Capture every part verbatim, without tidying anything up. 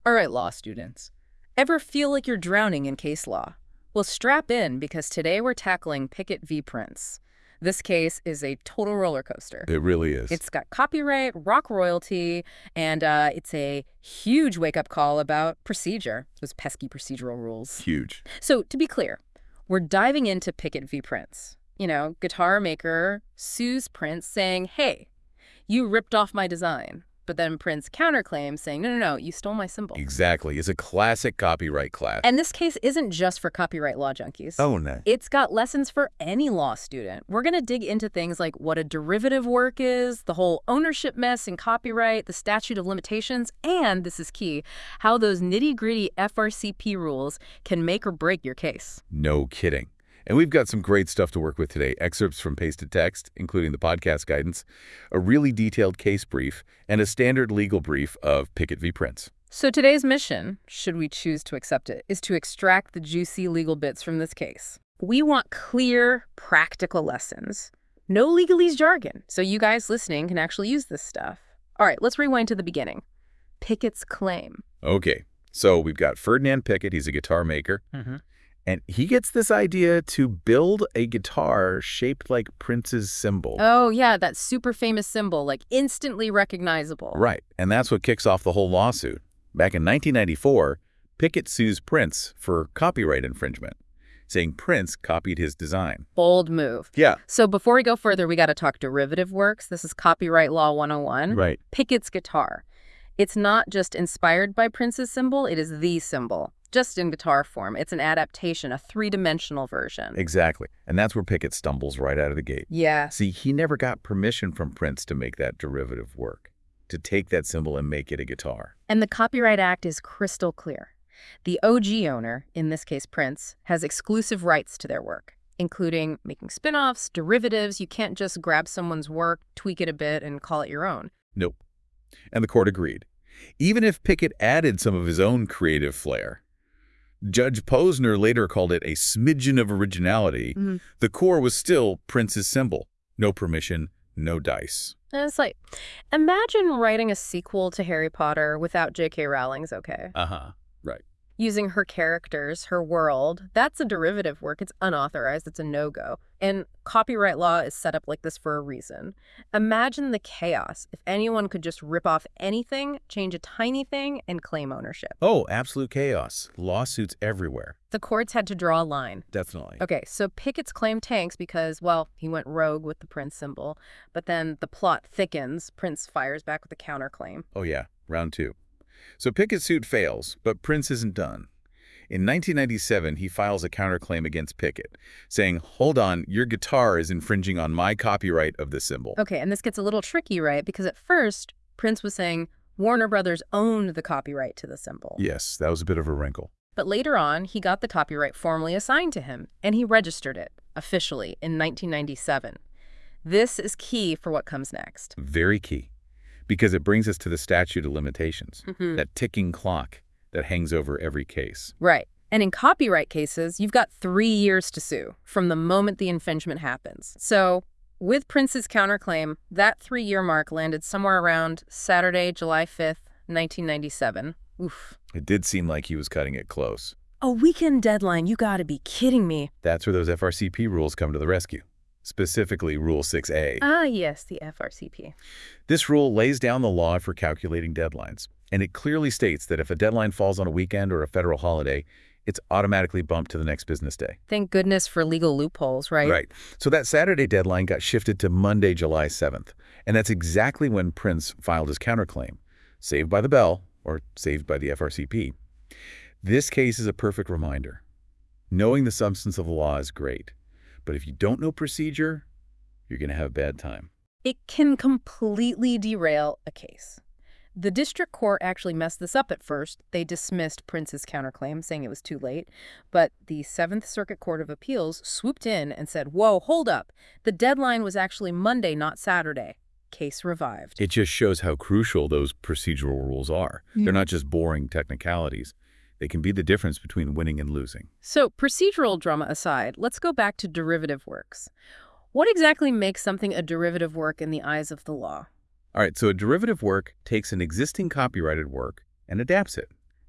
All right, law students. Ever feel like you're drowning in case law? Well, strap in because today we're tackling Pickett v. Prince. This case is a total roller coaster. It really is. It's got copyright, rock royalty, and uh, it's a huge wake-up call about procedure, those pesky procedural rules. Huge. So, to be clear, we're diving into Pickett v. Prince. You know, guitar maker sues Prince saying, hey, you ripped off my design. But then Prince counterclaims saying, no, no, no, you stole my symbol. Exactly. It's a classic copyright clash. And this case isn't just for copyright law junkies. Oh, no. It's got lessons for any law student. We're going to dig into things like what a derivative work is, the whole ownership mess in copyright, the statute of limitations, and, this is key, how those nitty-gritty F R C P rules can make or break your case. No kidding. And we've got some great stuff to work with today. Excerpts from Pasted Text, including the podcast guidance, a really detailed case brief, and a standard legal brief of Pickett v. Prince. So today's mission, should we choose to accept it, is to extract the juicy legal bits from this case. We want clear, practical lessons. No legalese jargon, so you guys listening can actually use this stuff. All right, let's rewind to the beginning. Pickett's claim. Okay, so we've got Ferdinand Pickett. He's a guitar maker. Mm-hmm. And he gets this idea to build a guitar shaped like Prince's symbol. Oh, yeah, that super famous symbol, like instantly recognizable. Right, and that's what kicks off the whole lawsuit. Back in nineteen ninety-four, Pickett sues Prince for copyright infringement, saying Prince copied his design. Bold move. Yeah. So before we go further, we got to talk derivative works. This is Copyright Law one oh one. Right. Pickett's guitar. It's not just inspired by Prince's symbol, it is the symbol. Just in guitar form. It's an adaptation, a three-dimensional version. Exactly. And that's where Pickett stumbles right out of the gate. Yeah. See, he never got permission from Prince to make that derivative work, to take that symbol and make it a guitar. And the Copyright Act is crystal clear. The O G owner, in this case Prince, has exclusive rights to their work, including making spin-offs, derivatives. You can't just grab someone's work, tweak it a bit, and call it your own. Nope. And the court agreed. Even if Pickett added some of his own creative flair, Judge Posner later called it a smidgen of originality. Mm-hmm. The core was still Prince's symbol. No permission, no dice. And it's like, imagine writing a sequel to Harry Potter without J K Rowling's okay. Uh-huh, right. Using her characters, her world, that's a derivative work. It's unauthorized. It's a no-go. And copyright law is set up like this for a reason. Imagine the chaos if anyone could just rip off anything, change a tiny thing, and claim ownership. Oh, absolute chaos. Lawsuits everywhere. The courts had to draw a line. Definitely. Okay, so Pickett's claim tanks because, well, he went rogue with the Prince symbol. But then the plot thickens. Prince fires back with a counterclaim. Oh, yeah. Round two. So Pickett's suit fails, but Prince isn't done. In nineteen ninety-seven, he files a counterclaim against Pickett, saying, hold on, your guitar is infringing on my copyright of the symbol. Okay, and this gets a little tricky, right? Because at first, Prince was saying Warner Brothers owned the copyright to the symbol. Yes, that was a bit of a wrinkle. But later on, he got the copyright formally assigned to him, and he registered it, officially, in nineteen ninety-seven. This is key for what comes next. Very key. Because it brings us to the statute of limitations, mm-hmm. that ticking clock that hangs over every case. Right. And in copyright cases, you've got three years to sue from the moment the infringement happens. So with Prince's counterclaim, that three-year mark landed somewhere around Saturday, July fifth, nineteen ninety-seven. Oof. It did seem like he was cutting it close. A weekend deadline? You gotta be kidding me. That's where those F R C P rules come to the rescue. Specifically, Rule six A. Ah, yes, the F R C P. This rule lays down the law for calculating deadlines, and it clearly states that if a deadline falls on a weekend or a federal holiday, it's automatically bumped to the next business day. Thank goodness for legal loopholes, right? Right. So that Saturday deadline got shifted to Monday, July seventh, and that's exactly when Prince filed his counterclaim, saved by the bell, or saved by the F R C P. This case is a perfect reminder. Knowing the substance of the law is great. But if you don't know procedure, you're going to have a bad time. It can completely derail a case. The district court actually messed this up at first. They dismissed Prince's counterclaim, saying it was too late. But the Seventh Circuit Court of Appeals swooped in and said, whoa, hold up. The deadline was actually Monday, not Saturday. Case revived. It just shows how crucial those procedural rules are. Mm. They're not just boring technicalities. They can be the difference between winning and losing. So procedural drama aside, let's go back to derivative works. What exactly makes something a derivative work in the eyes of the law? All right, so a derivative work takes an existing copyrighted work and adapts it.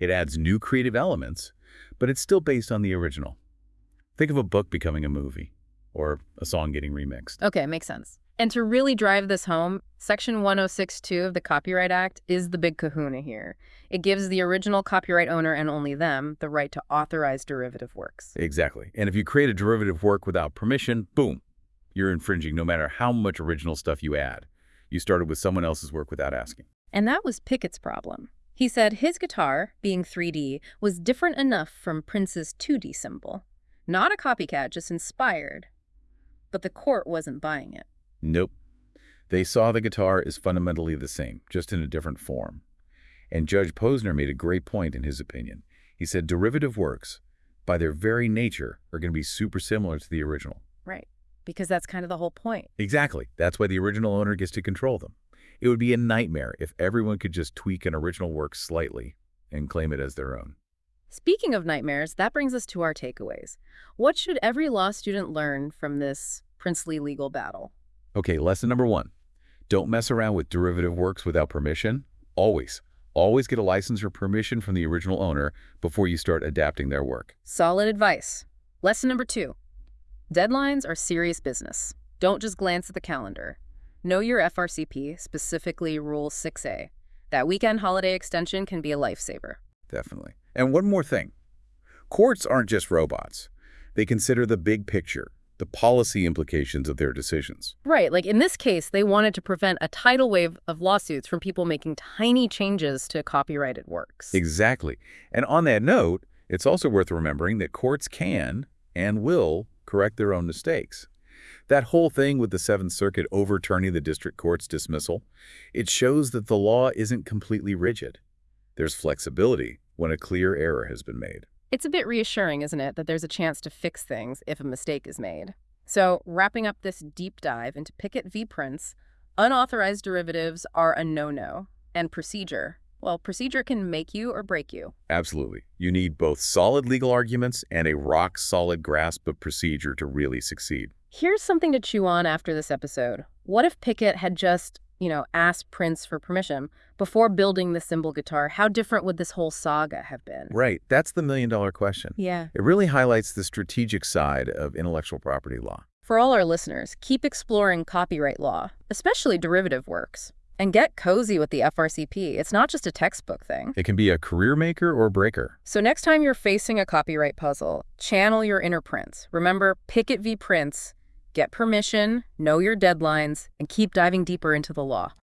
It adds new creative elements, but it's still based on the original. Think of a book becoming a movie, or a song getting remixed. Okay, makes sense. And to really drive this home, Section one oh six point two of the Copyright Act is the big kahuna here. It gives the original copyright owner and only them the right to authorize derivative works. Exactly. And if you create a derivative work without permission, boom, you're infringing no matter how much original stuff you add. You started with someone else's work without asking. And that was Pickett's problem. He said his guitar, being three D, was different enough from Prince's two D symbol. Not a copycat, just inspired. But the court wasn't buying it. Nope. They saw the guitar as fundamentally the same, just in a different form. And Judge Posner made a great point in his opinion. He said derivative works, by their very nature, are going to be super similar to the original. Right, because that's kind of the whole point. Exactly. That's why the original owner gets to control them. It would be a nightmare if everyone could just tweak an original work slightly and claim it as their own. Speaking of nightmares, that brings us to our takeaways. What should every law student learn from this princely legal battle? Okay, lesson number one. Don't mess around with derivative works without permission. Always. Always get a license or permission from the original owner before you start adapting their work. Solid advice. Lesson number two. Deadlines are serious business. Don't just glance at the calendar. Know your F R C P, specifically Rule six A. That weekend holiday extension can be a lifesaver. Definitely. And one more thing. Courts aren't just robots. They consider the big picture, the policy implications of their decisions. Right, like in this case, they wanted to prevent a tidal wave of lawsuits from people making tiny changes to copyrighted works. Exactly. And on that note, it's also worth remembering that courts can and will correct their own mistakes. That whole thing with the Seventh Circuit overturning the district court's dismissal, it shows that the law isn't completely rigid. There's flexibility when a clear error has been made. It's a bit reassuring, isn't it, that there's a chance to fix things if a mistake is made. So, wrapping up this deep dive into Pickett v. Prince, unauthorized derivatives are a no-no. And procedure, well, procedure can make you or break you. Absolutely. You need both solid legal arguments and a rock-solid grasp of procedure to really succeed. Here's something to chew on after this episode. What if Pickett had just, you know, asked Prince for permission before building the cymbal guitar? How different would this whole saga have been? Right. That's the million-dollar question. Yeah. It really highlights the strategic side of intellectual property law. For all our listeners, keep exploring copyright law, especially derivative works. And get cozy with the F R C P. It's not just a textbook thing. It can be a career maker or breaker. So next time you're facing a copyright puzzle, channel your inner Prince. Remember, Pickett v. Prince. Get permission, know your deadlines, and keep diving deeper into the law.